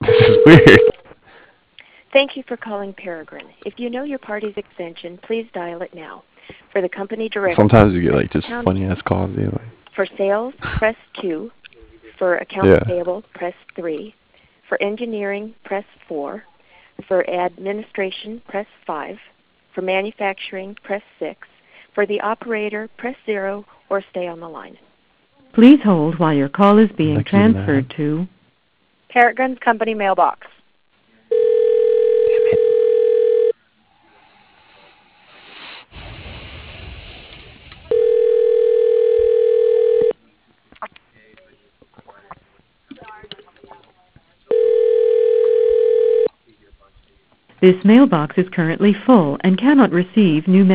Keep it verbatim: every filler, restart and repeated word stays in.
This is weird. Thank you for calling Peregrine. If you know your party's extension, please dial it now. For the company directory, Sometimes you get like just pound funny ass calls anyway. For sales, press two. For accounts Yeah. payable, press three. For engineering, press four. For administration, press five. For manufacturing, press six. For the operator, press zero or stay on the line. Please hold while your call is being Like he's transferred mad. to Peregrine's company mailbox. Damn it. This mailbox is currently full and cannot receive new